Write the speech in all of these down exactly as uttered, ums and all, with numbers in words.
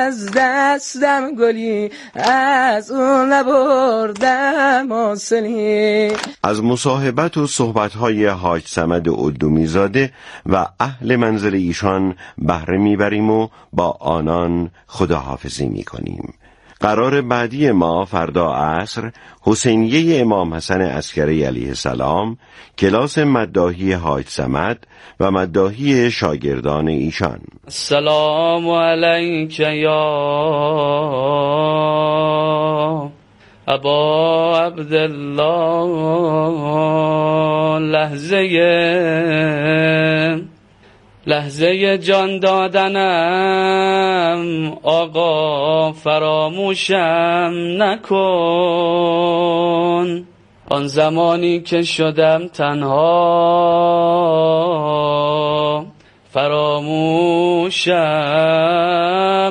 از دستم گلی، از اون نبردم حاصلی. از مصاحبت و صحبت‌های حاج صمد قدومی زاده و اهل منزل ایشان بهره میبریم و با آنان خداحافظی میکنیم. قرار بعدی ما فردا عصر حسینیه امام حسن عسکری علیه السلام، کلاس مداحی حاج صمد و مداحی شاگردان ایشان. السلام علیک یا ابا عبدالله، لحظه لحظه جان دادنم آقا فراموشم نکن. آن زمانی که شدم تنها فراموشم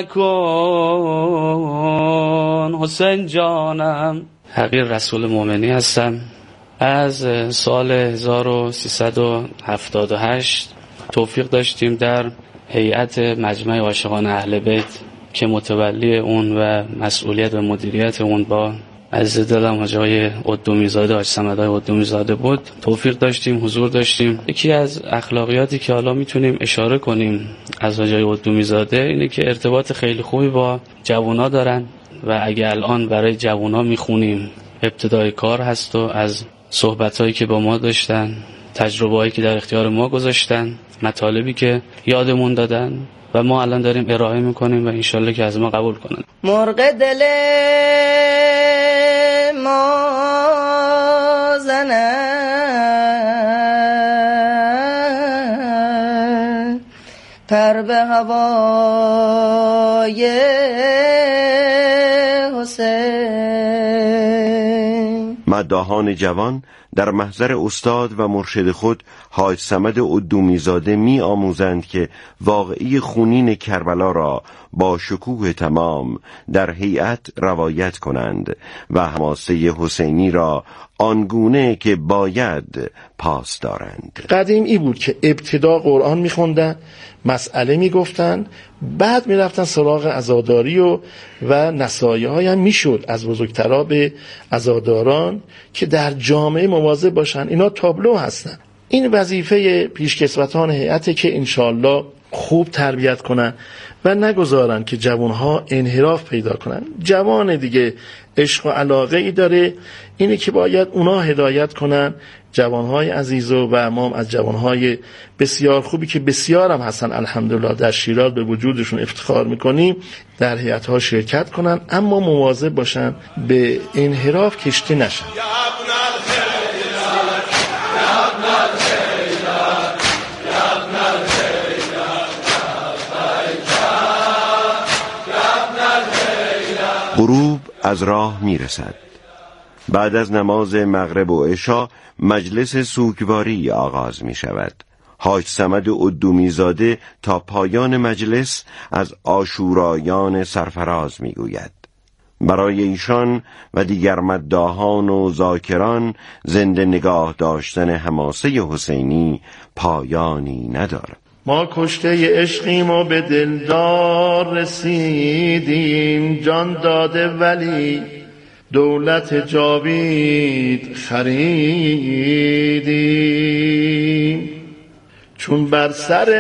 نکن. حسین جانم. حقیر رسول مومنی هستم. از سال هزار و سیصد و هفتاد و هشت توفیق داشتیم در هیئت مجمع عاشقان اهل بیت که متولی اون و مسئولیت و مدیریت اون با عزیز دلم حاجی قدومی زاده، حاج صمد قدومی زاده بود. توفیق داشتیم، حضور داشتیم. یکی از اخلاقیاتی که حالا میتونیم اشاره کنیم از حاجی قدومی زاده اینه که ارتباط خیلی خوبی با جوونا دارن و اگه الان برای جوونا میخونیم ابتدای کار هست و از صحبتایی که با ما داشتن، تجربه‌ای که در اختیار ما گذاشتن، مطالبی که یادمون دادن و ما الان داریم ارائه میکنیم و انشالله که از ما قبول کنن. مرغ دل ما زنن پر به هوای حسین. مداحان جوان در محضر استاد و مرشد خود حاج صمد قدومی زاده می آموزند که واقعی خونین کربلا را با شکوه تمام در هیئت روایت کنند و حماسه حسینی را آنگونه که باید پاس دارند. قدیم ای بود که ابتدا قرآن می خوندن، مسئله می گفتن، بعد می رفتن سراغ عزاداری و, و نصایح های هم می شد از بزرگترا به عزاداران که در جامعه مواظب باشن. اینا تابلو هستن. این وظیفه پیشکسوتان هیئت که انشالله خوب تربیت کنن و نگذارن که جوانها انحراف پیدا کنن. جوان دیگه عشق و علاقه ای داره، اینی که باید اونا هدایت کنن. جوانهای عزیز و امام از جوانهای بسیار خوبی که بسیار هم هستن الحمدلله در شیراز به وجودشون افتخار میکنیم، در هیئت‌ها شرکت کنن، اما مواظب باشن به انحراف کشته نشن. غروب از راه میرسد. بعد از نماز مغرب و عشا مجلس سوگواری آغاز می شود. حاج صمد قدومی زاده تا پایان مجلس از عاشورایان سرفراز می گوید. برای ایشان و دیگر مداحان و ذاکران زنده نگاه داشتن حماسه حسینی پایانی ندارد. ما کشته عشقیم و به دلدار رسیدیم، جان داده ولی دولت جاوید خریدیم. چون بر سر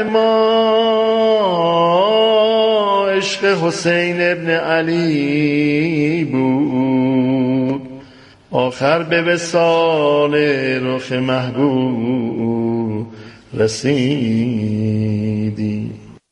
ما عشق حسین ابن علی بود، آخر به وصال رخ محبوب رسیدی.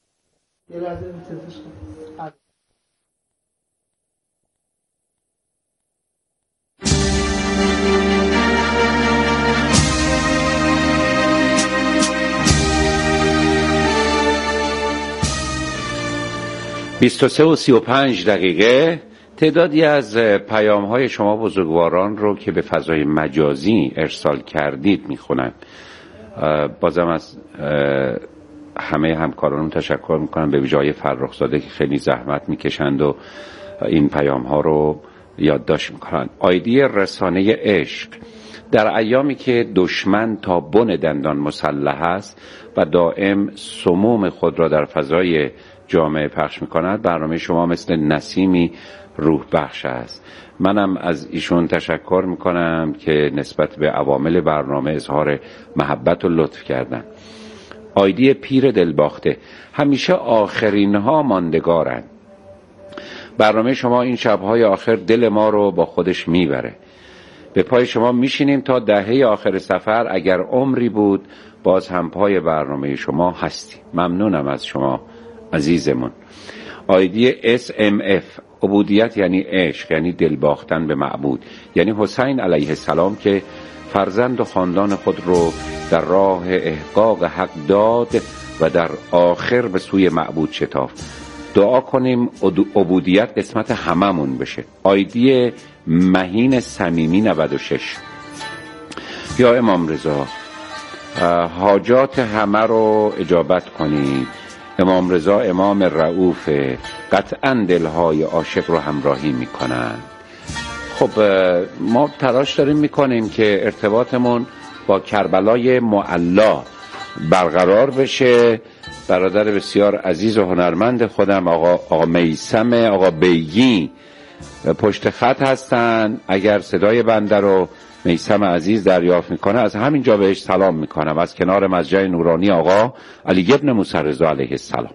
بیست و سه و سی و پنج دقیقه تعدادی از پیام های شما بزرگواران رو که به فضای مجازی ارسال کردید میخونم. بازم از همه همکارانم تشکر میکنم، به ویژه فرخزاده که خیلی زحمت میکشند و این پیام ها رو یادداشت میکنن. آیدی رسانه عشق: در ایامی که دشمن تا بن دندان مسلح است و دائم سموم خود را در فضای جامعه پخش میکند، برنامه شما مثل نسیمی روح بخش است. منم از ایشون تشکر میکنم که نسبت به عوامل برنامه اظهار محبت و لطف کردن. آیدی پیر دلباخته: همیشه آخرین ها ماندگارند. برنامه شما این شبهای آخر دل ما رو با خودش میبره. به پای شما میشینیم تا دهه آخر سفر، اگر عمری بود باز هم پای برنامه شما هستیم. ممنونم از شما عزیزمون. آیدی اس ام اف: عبودیت یعنی عشق، یعنی دل باختن به معبود، یعنی حسین علیه السلام که فرزند و خاندان خود رو در راه احقاق حق داد و در آخر به سوی معبود شتافت. دعا کنیم عبودیت قسمت هممون بشه. آیدی مهین صمیمی نود و شش: یا امام رضا، حاجات همه رو اجابت کنید. امام رضا امام رؤوف، قطعا دلهای عاشق رو همراهی میکنن. خب ما تلاش داریم میکنیم که ارتباطمون با کربلای معلا برقرار بشه. برادر بسیار عزیز و هنرمند خودم آقا, آقا میثم آقا بیگی پشت خط هستن. اگر صدای بنده رو میثم عزیز دریافت میکنه، از همین جا بهش سلام میکنم، از کنار مسجد نورانی آقا علی ابن موسی رضا علیه السلام.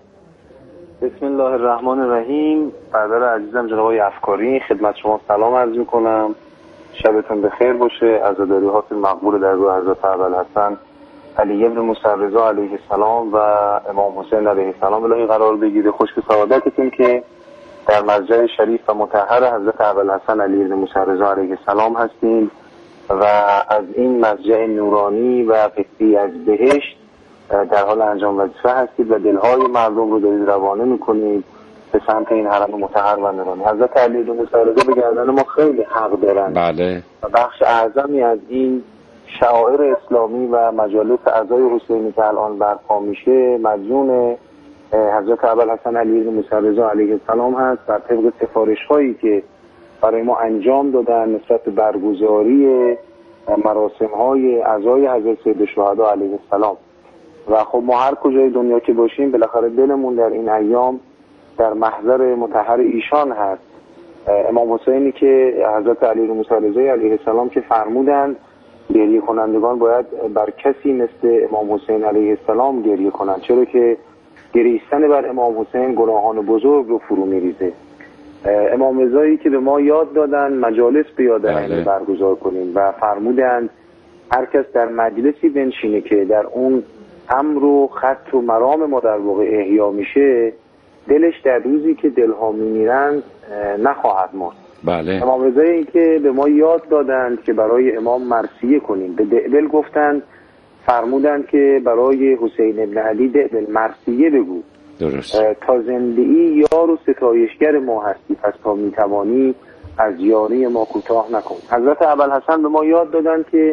بسم الله الرحمن الرحیم. برادر عزیزم جناب آقای افکاری، خدمت شما سلام عرض میکنم. شبتون بخیر باشه. عزاداری هات مقبول در روح حضرت ابوالحسن علی ابن موسی رضا علیه السلام و امام حسین علیه السلام الهی قرار بگیره. خوش به سعادتتون که در مسجد شریف و مطهر حضرت ابوالحسن علی ابن موسی رضا علیه السلام هستیم و از این مسجد نورانی و فکری از بهشت در حال انجام وظیفه هستید و دلهای مردم رو دارید روانه میکنید به سمت این حرم مطهر و نورانی. حضرت علی ابن موسی رضا به گردن ما خیلی حق دارن. بله. و بخش اعظمی از این شعائر اسلامی و مجالس اعضای حسینی که الان برپا میشه مدیون حضرت ابوالحسن علی ابن موسی رضا علیه السلام هست و طبق سفارش هایی که برای ما انجام دادن نسبت به برگزاری مراسم های اعضای حضرت سید الشهدا علیه السلام. و خب ما هر کجای دنیا که باشیم بالاخره دلمون در این ایام در محضر مطهر ایشان هست. امام حسینی که حضرت علی ابن موسی رضا علیه السلام که فرمودند گریه کنندگان باید بر کسی مثل امام حسین علیه السلام گریه کنند، چرا که گریستن بر امام حسین گناهان بزرگ رو فرو میریزه. امام رضایی که به ما یاد دادن مجالس به یاد بله. برگزار کنیم و فرمودند هر کس در مجلسی بنشینه که در اون امر و خط و مرام ما در واقع احیا میشه، دلش در روزی که دلها میمیرند نخواهد مرد. بله. امام رضایی که به ما یاد دادند که برای امام مرثیه کنیم، به دل گفتند، فرمودند که برای حسین ابن علی دل مرثیه بگو. درست. تا زندگی یار و ستایشگر ما هستی، پس تا میتوانی از یاری ما کوتاه نکن. حضرت ابوالحسن به ما یاد دادند که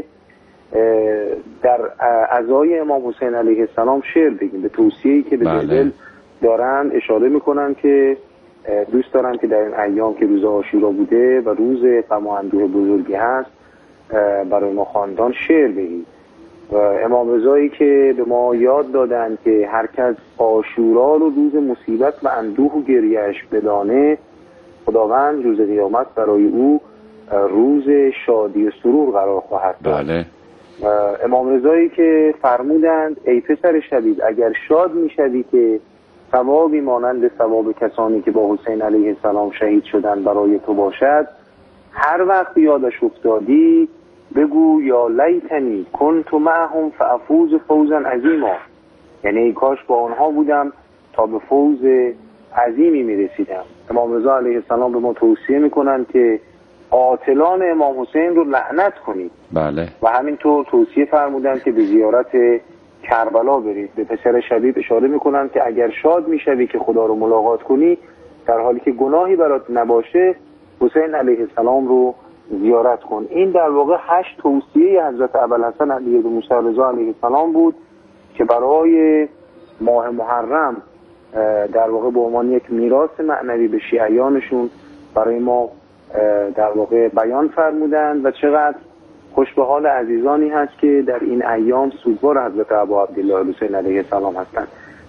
در عزای امام حسین علیه السلام شعر بگیم، به توصیه‌ای که به بله. دل دارند اشاره میکنن که دوست دارن که در این ایام که روز عاشورا بوده و روز غم و اندوه بزرگی هست برای ما خواندان شعر بگیم. و امام رضایی که به ما یاد دادن که هر کس عاشورا رو روز مصیبت و اندوه و گریهش بدانه، خداوند روز قیامت برای او روز شادی و سرور قرار خواهد داد. بله. امام رضایی که فرمودند ای پسر شبیب، اگر شاد میشوی که ثوابی مانند ثواب کسانی که با حسین علیه السلام شهید شدن برای تو باشد، هر وقت یادش افتادی بگو یا لیتنی کنت معهم فافوز فوزا عظیما، یعنی ای کاش با آنها بودم تا به فوز عظیمی میرسیدم. امام رضا علیه السلام به ما توصیه میکنند که قاتلان امام حسین رو لعنت کنید. بله. و همینطور توصیه فرمودند که به زیارت کربلا برید. به پسر شبیب اشاره میکنند که اگر شاد میشوی که خدا رو ملاقات کنی، در حالی که گناهی برات نباشه، حسین علیه السلام رو زیارت کن. این در واقع هشت توصیه حضرت ابوالحسن علی ابن موسی رضا علیه السلام بود که برای ماه محرم در واقع به عنوان یک میراث معنوی به شیعیانشون برای ما در واقع بیان فرمودند و چقدر خوش به حال عزیزانی هست که در این ایام سوگوار حضرت ابا عبدالله حسین علیه السلام هستند.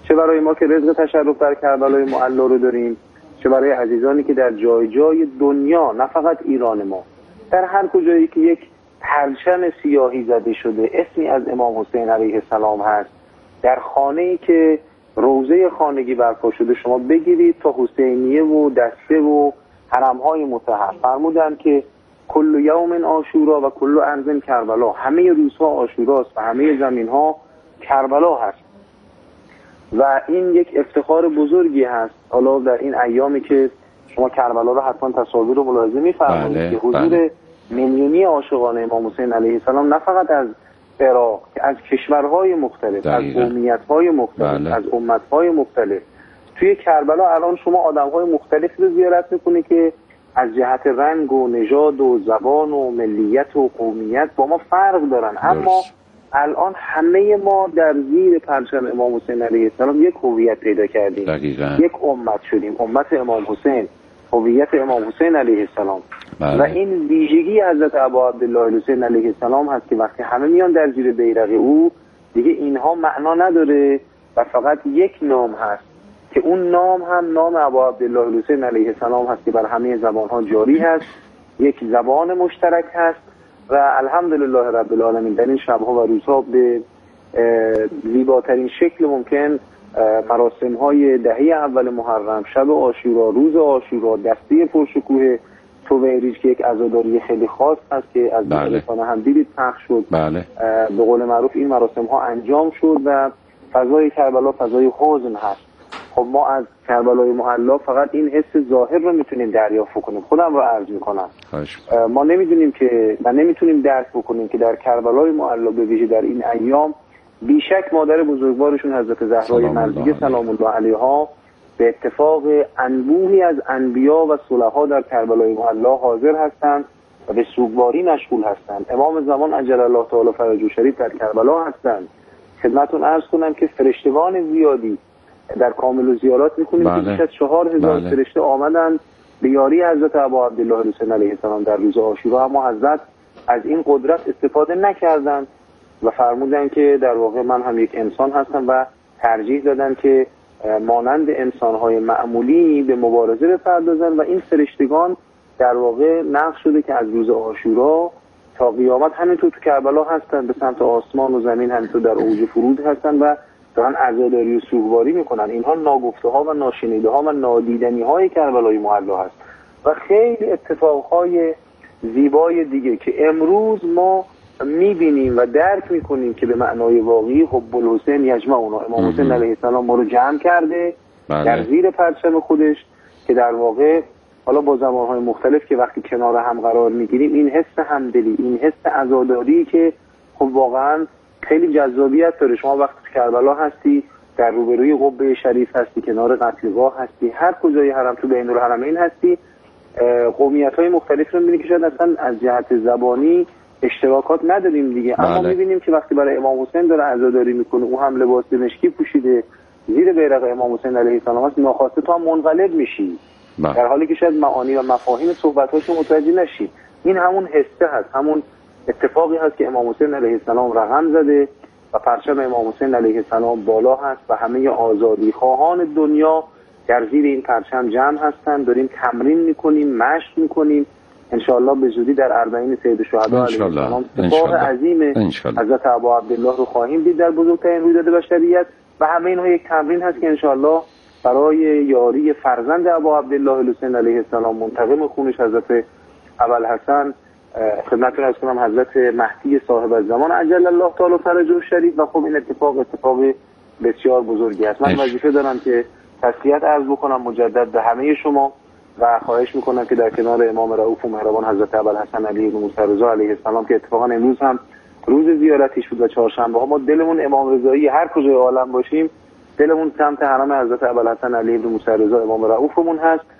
چه برای ما که رزق تشرف در کربلای معلا رو داریم، چه برای عزیزانی که در جای جای دنیا، نه فقط ایران ما، در هر کجایی که یک پرچم سیاهی زده شده اسمی از امام حسین علیه السلام هست، در خانه‌ای که روضه خانگی برپا شده شما بگیرید تا حسینیه و دسته و حرم‌های مطهر، فرمودن که کل یوم عاشورا و کل ارض کربلا، همه روزها عاشوراست و همه زمین‌ها کربلا هست و این یک افتخار بزرگی هست. حالا در این ایامی که شما کربلا رو حتما تصاویر رو ملاحظه می‌فرمایید بله، که حضور بله. میلیونی عاشقان امام حسین علیه السلام نه فقط از عراق که از کشورهای مختلف، دقیقا. از قومیت‌های مختلف، بله. از امت‌های مختلف توی کربلا الان شما آدم‌های مختلفی رو زیارت می‌کنید که از جهت رنگ و نژاد و زبان و ملیت و قومیت با ما فرق دارن، اما درست. الان همه ما در زیر پرچم امام حسین علیه السلام یک هویت پیدا کردیم، دقیقاً. یک امت شدیم، امت امام حسین، هویت امام حسین علیه السلام. بله. و این ویژگی حضرت ابا عبدالله الحسین علیه السلام هست که وقتی همه میان در زیر بیرق او، دیگه اینها معنا نداره و فقط یک نام هست که اون نام هم نام ابا عبدالله الحسین علیه السلام هست که بر همه زبانها جاری هست، یک زبان مشترک هست و الحمدلله رب العالمین در این شبها و روزها به زیباترین شکل ممکن مراسم های دهه اول محرم، شب عاشورا، روز عاشورا، دسته پرشکوه تویریج که یک عزاداری خیلی خاص هست که از رسانه هم دیدید پخش شد. بله. به قول معروف این مراسم ها انجام شد و فضای کربلا فضای حزن هست. خب ما از کربلای معلا فقط این حس ظاهر رو میتونیم دریافت کنیم. خودم رو عرض میکنم ما نمیدونیم که و نمیتونیم درک بکنیم که در کربلای معلا به ویژه در این ایام بیشک مادر بزرگوارشون حضرت زهرای مرضیه سلام الله علیها به اتفاق انبوهی از انبیا و صلحا در کربلای معلا حاضر هستند و به سوگواری مشغول هستند. امام زمان عجل الله تعالی فرجه شریف در کربلا هستند. خدمتتون عرض کنم که فرشتگان زیادی در کامل و زیارات میکنیم که بیش از چهار هزار فرشته آمدند به یاری حضرت ابا عبدالله الحسین علیه السلام در روز عاشورا، اما حضرت از این قدرت استفاده نکردند و فرمودن که در واقع من هم یک انسان هستم و ترجیح دادن که مانند انسانهای معمولی به مبارزه بپردازن و این فرشتگان در واقع نقش شده که از روز عاشورا تا قیامت همینطور تو کربلا هستن، به سمت آسمان و زمین همینطور در اوج فرود هستن و دارن عزاداری و سوگواری میکنن. اینها ناگفته ها و ناشنیده ها و نادیدنی های کربلای معلا هست و خیلی اتفاقهای زیبای دیگه که امروز ما میبینیم و درک میکنیم که به معنای واقعی حب الحسین یجمعنا، امام حسین علیه السلام ما رو جمع کرده بله. در زیر پرچم خودش که در واقع حالا با زبانهای مختلف که وقتی کنار هم قرار میگیریم این حس همدلی، این حس عزاداری که خب واقعا خیلی جذابیت داره. شما وقتی کربلا هستی، در روبروی قبه شریف هستی، کنار قتلگاه هستی، هر کجای حرم تو بین الحرمین هستی، قومیت‌های مختلف رو می‌بینی که شاید اصلا از جهت زبانی اشتراکات نداریم دیگه بله. اما می‌بینیم که وقتی برای امام حسین داره عزاداری میکنه، او هم لباس مشکی پوشیده زیر بیرق امام حسین علیه السلام است، ناخواسته تو هم منقلب میشی بله. در حالی که شاید معانی و مفاهیم صحبتاشو متوجه نشی. این همون حسه هست، همون اتفاقی هست که امام حسین علیه السلام رقم زده و پرچم امام حسین علیه السلام بالا هست و همه آزادی خواهان دنیا در زیر این پرچم جمع هستند. داریم تمرین میکنیم، مشق میکنیم، انشاءالله به زودی در اربعین سید الشهدا علیه السلام اتفاق عظیم حضرت ابا عبدالله رو خواهیم دید در بزرگترین رویداد بشریت و همه اینها یک تمرین هست که انشاءالله برای یاری فرزند ابا عبدالله الحسین علیه السلام منتقم خونش حضرت ابوالحسن خدمتتون عرض کنم حضرت مهدی صاحب الزمان عجل الله تعالی فرجه شریف و خب این اتفاق اتفاق بسیار بزرگی است. من وظیفه دارم که تسلیت عرض بکنم مجدد به همه شما و خواهش میکنم که در کنار امام رؤوف و مهربان حضرت ابوالحسن علی بن موسی رضا علیه السلام که اتفاقا امروز هم روز زیارتش بود و چهارشنبه ها ما دلمون امام رضایی هر کجای عالم باشیم دلمون سمت حرم حضرت ابوالحسن علی بن موسی رضا امام رؤوفمون هست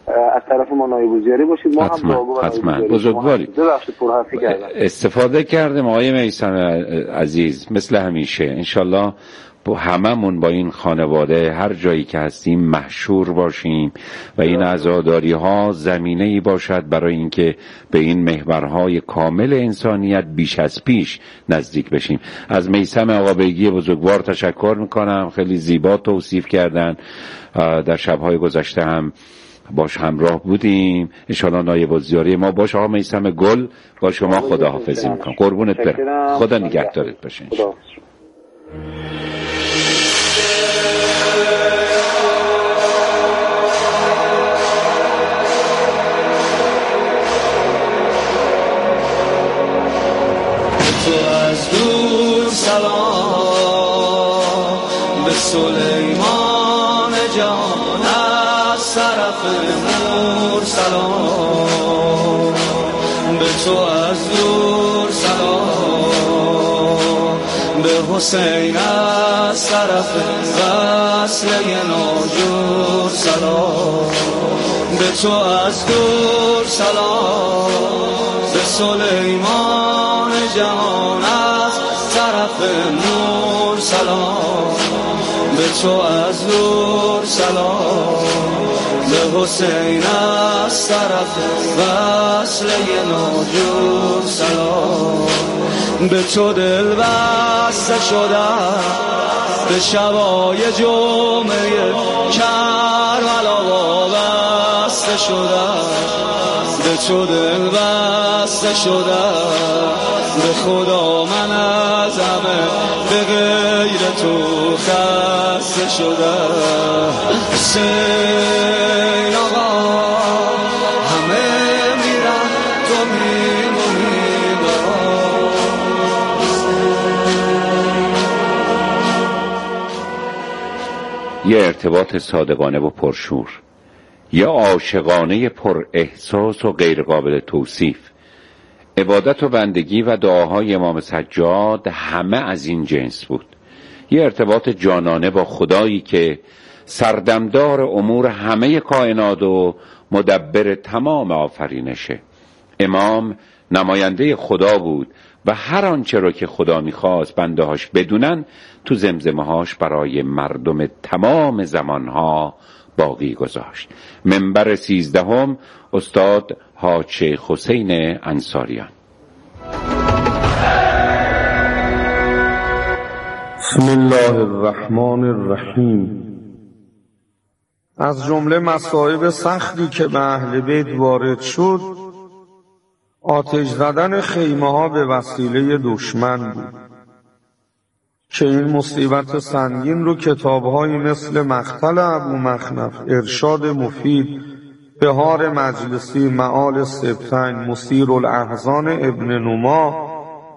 از طرف ما نایب وزیری باشید. ما هم دعاگو حتما بزرگواری استفاده کردیم. آقای میثم عزیز مثل همیشه انشالله با هممون با این خانواده هر جایی که هستیم محشور باشیم و این عزاداری ها زمینه ای باشد برای اینکه به این محورهای کامل انسانیت بیش از پیش نزدیک بشیم. از میثم آقابیگی بزرگوار تشکر میکنم، خیلی زیبا توصیف کردن. در شبهای گذشته هم باش همراه بودیم. انشالله نایب الزیاری ما باش. آقا میثم گل با شما خداحافظی میکنم. قربونت برم. خدا نگهدارت باشه. تو از دور سلام به سلیمان جان، از طرف نور سلام به تو از دور سلام، به حسین از طرف وصله ناجور سلام، به تو از دور سلام، به سلیمان جهان از طرف نور سلام، به تو از دور سلام، به حسین از طرف وصله ناجور سلام، به تو دل بسته شدم به شبای جمعه کربلا وابسته شدم، به تو دل بسته شدم به خدا من از همه به غیر تو خسته شدم. حسین آقا همه میرن تو میمونی یه ارتباط صادقانه و پرشور، یه عاشقانه پر احساس و غیر قابل توصیف. عبادت و بندگی و دعاهای امام سجاد همه از این جنس بود. یه ارتباط جانانه با خدایی که سردمدار امور همه کائنات و مدبر تمام آفرینشه. امام نماینده خدا بود و هر آنچه رو که خدا میخواست بندهاش بدونن تو زمزمه هاش برای مردم تمام زمانها باقی گذاشت. منبر سیزدهم استاد حاج شیخ حسین انصاریان. بسم الله الرحمن الرحیم. از جمله مصائب سختی که به اهل بیت وارد شد آتش زدن خیمه ها به وسیله دشمن بود که این مصیبت سنگین رو کتاب‌هایی مثل مقتل ابو مخنف، ارشاد مفید، بهار مجلسی، معال سبتین، مسیر الاحزان ابن نما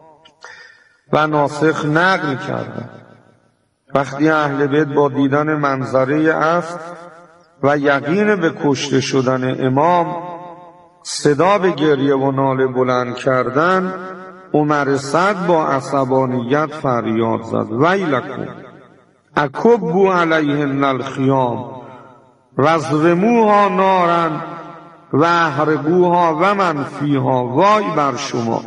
و ناسخ نقل کردند. وقتی اهل بیت با دیدن منظره است و یقین به کشته شدن امام صدا به گریه و ناله بلند کردن، عمر سعد با عصبانیت فریاد زد ویلکم اکبوا علیهن الخیام وضرموها نارا و احرقوها و من فیها. وای بر شما،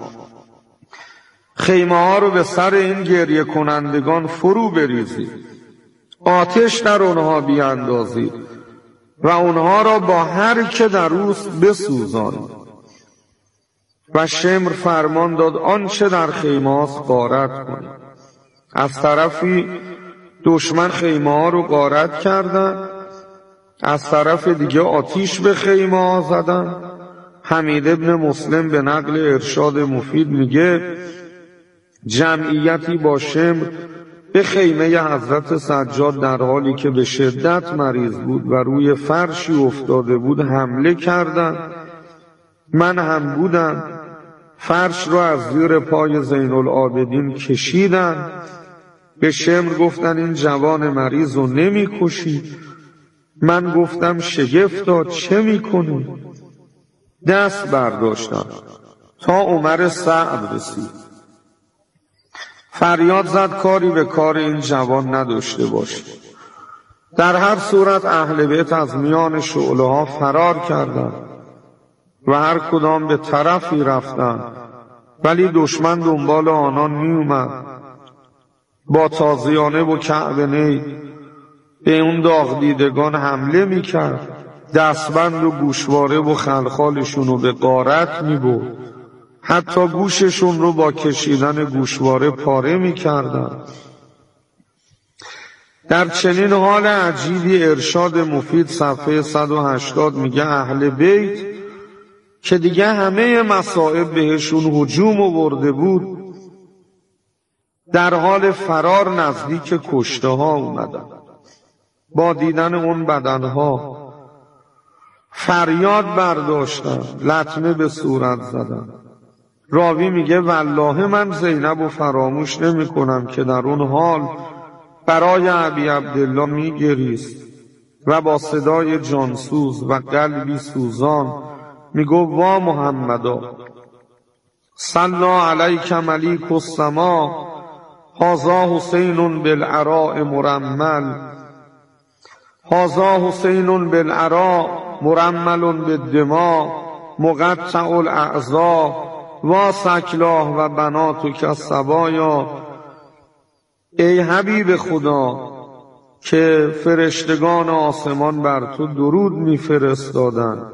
خیمه ها رو به سر این گریه کنندگان فرو بریزید، آتش در اونها بیاندازید و اونها را با هر که در اوست بسوزانید. و شمر فرمان داد آنچه در خیمه هاست غارت کنید. از طرفی دشمن خیمه ها رو غارت کردن، از طرف دیگه آتیش به خیمه ها زدن. حمید ابن مسلم به نقل ارشاد مفید میگه جمعیتی با شمر به خیمه حضرت سجاد در حالی که به شدت مریض بود و روی فرشی افتاده بود حمله کردند. من هم بودم، فرش را از زیر پای زین العابدین کشیدن. به شمر گفتن این جوان مریض رو نمی کشی. من گفتم شگفتا چه می کنی؟ دست برداشتم تا عمر سعد رسید. فریاد زد کاری به کار این جوان نداشته باشه. در هر صورت اهل بیت از میان شعله ها فرار کردند و هر کدام به طرفی رفتند، ولی دشمن دنبال آنان می اومد. با تازیانه و کعبه نی به اون داغ دیدگان حمله می کرد، دستبند و گوشواره و خلخالشون رو به غارت می برد، حتی گوششون رو با کشیدن گوشواره پاره می کردن. در چنین حال عجیبی ارشاد مفید صفحه صد و هشتاد میگه اهل بیت که دیگه همه مصائب بهشون هجوم آورده بود، در حال فرار نزدیک کشته ها اومدن. با دیدن اون بدنها فریاد برداشتن، لطمه به صورت زدن. راوی میگه والله من زینب رو فراموش نمی کنم که در اون حال برای ابی عبدالله میگریست و با صدای جانسوز و قلبی سوزان میگو وا محمدا صلی علیک ملیک السما هذا حسین بالعراء مرمل هذا حسین بالعراء مرمل بالدماء مقطع الاعضاء و سکلاه و بناتک الصبایا. ای حبیب خدا که فرشتگان آسمان بر تو درود میفرستادند،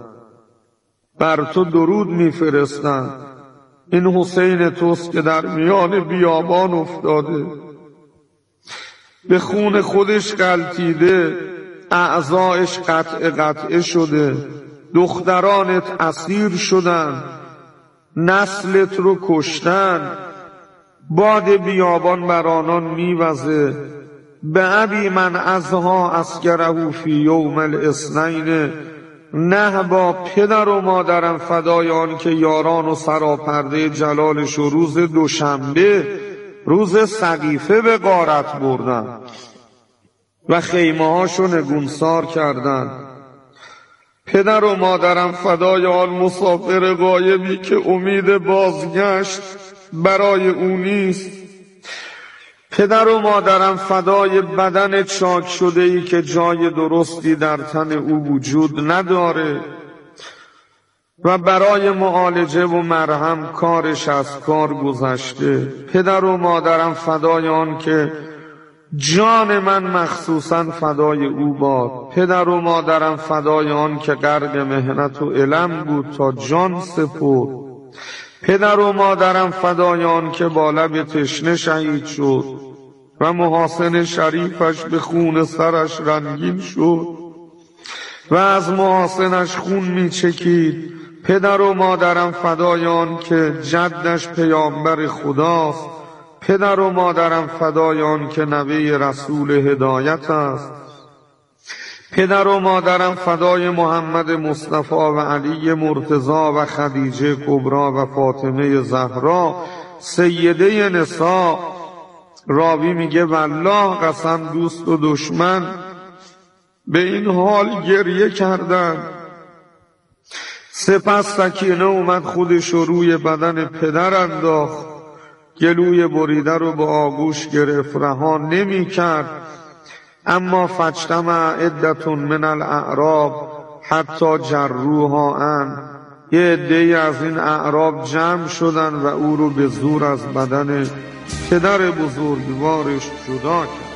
بر تو درود میفرستند، این حسین توست که در میان بیابان افتاده، به خون خودش غلطیده، اعضایش قطع قطعه شده، دخترانت اسیر شدن، نسلت رو کشتن، باد بیابان بر آنان میوزه. به ابی من ازها اسکره فی یوم الاثنین، نه با پدر و مادرم فدای آن که یاران و سراپرده جلالش و روز دوشنبه روز سقیفه به غارت بردن و خیمه هاشو نگونسار کردن. پدر و مادرم فدای آن مسافر غایبی که امید بازگشت برای او نیست. پدر و مادرم فدای بدن چاک شده ای که جای درستی در تن او وجود نداره و برای معالجه و مرهم کارش از کار گذشته. پدر و مادرم فدای آن که جان من مخصوصا فدای او باد. پدر و مادرم فدای آن که غرق محنت و الم بود تا جان سپرد. پدر و مادرم فدای آن که با لب تشنه شهید شد و محاسن شریفش به خون سرش رنگین شد و از محاسنش خون می چکید. پدر و مادرم فدای آن که جدش پیامبر خداست. پدر و مادرم فدای آن که نبی رسول هدایت است. پدر و مادرم فدای محمد مصطفی و علی مرتضی و خدیجه کبرا و فاطمه زهرا سیده نساء. راوی میگه والله قسم دوست و دشمن به این حال گریه کردن. سپس سکینه اومد خودش روی بدن پدر انداخت، گلوی بریده رو به آغوش گرفت، رها نمی کرد. اما فاجتمع عدة من الاعراب حتی جروها ان، یه عده‌ای از این اعراب جمع شدن و او رو به زور از بدن پدر بزرگوارش جدا کرد.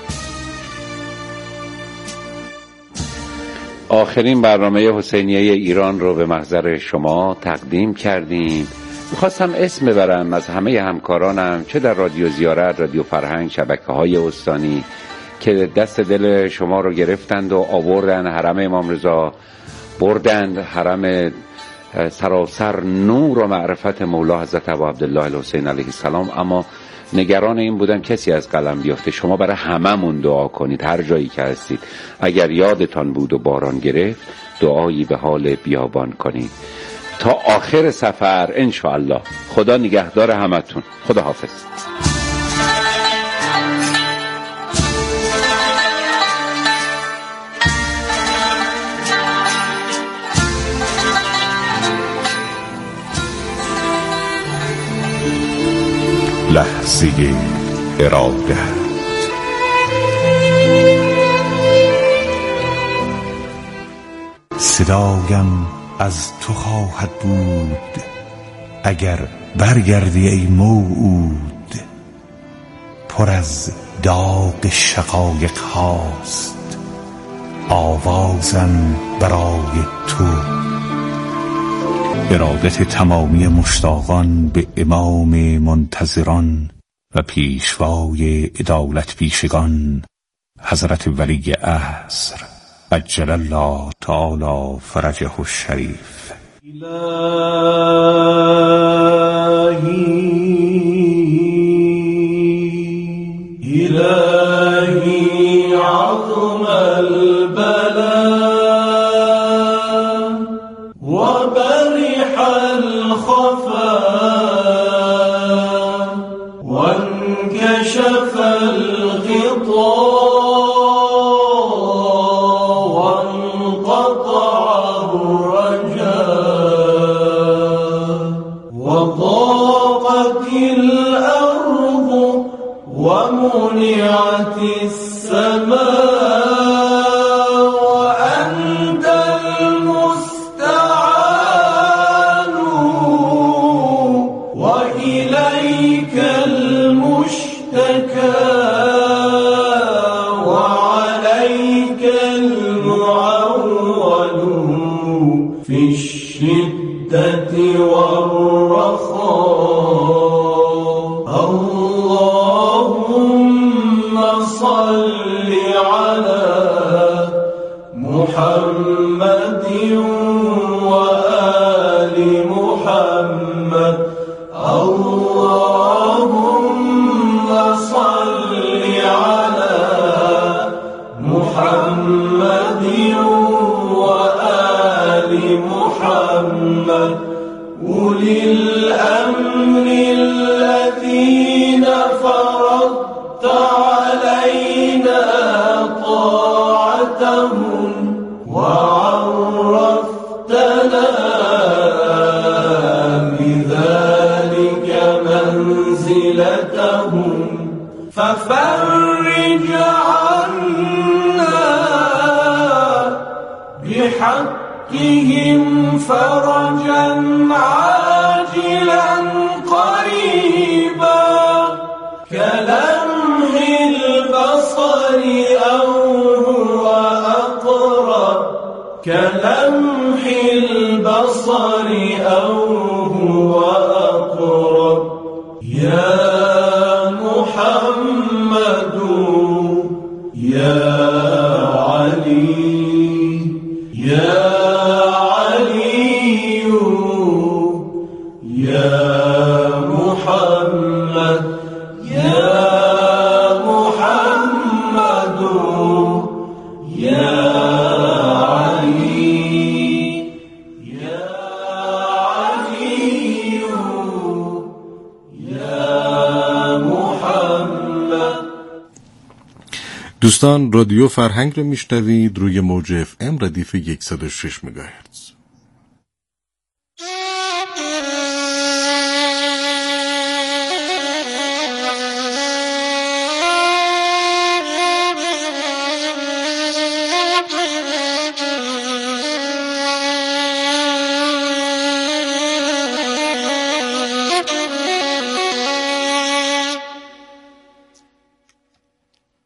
آخرین برنامه حسینیه ایران رو به محضر شما تقدیم کردیم. میخواستم اسم ببرم از همه همکارانم، چه در رادیو زیارت، رادیو فرهنگ، شبکه‌های استانی که دست دل شما رو گرفتند و آوردن حرم امام رضا، بردند حرم سراسر نور و معرفت مولا حضرت ابا عبدالله الحسین علیه السلام. اما نگران این بودم کسی از قلم بیفته. شما برای هممون دعا کنید، هر جایی که هستید. اگر یادتان بود و باران گرفت، دعایی به حال بیابان کنید تا آخر سفر انشاءالله. خدا نگهدار همتون. خدا حافظ. لحظه ارادت صدایم از تو خواهد بود اگر برگردی ای موعود. پر از داغ شقایق هاست آوازم برای تو. ارادت تمامی مشتاقان به امام منتظران و پیشوای عدالت پیشگان حضرت ولی عصر عجل الله تعالی فرجه الشریف. إلهي إلهي عظم البلاء وبرح الخفاء وانكشف الغطاء وانقطع الرجاء وضاقت الأرض ومنعت السماء وأنت المستعان وإليك المشتكى وعليك المعول في الشدة والرخاء. اللهم صل على محمد وآل محمد. اللهم صل على محمد وآل محمد أولي الأمر الذين فرضت علينا طاعتهم وعرفتنا بذلك منزلتهم ففرج عنا بحقهم فرجا عاجلا قريبا كلمح البصر أو هو أقرب كلمح البصر أو هو أقرب. يا محمد يا علي يا علي يا محمد يا محمد يا علي يا علي يا محمد. دوستان رادیو فرهنگ رو میشنوید روی موج اف ام ردیف صد و شش مگاهرتز.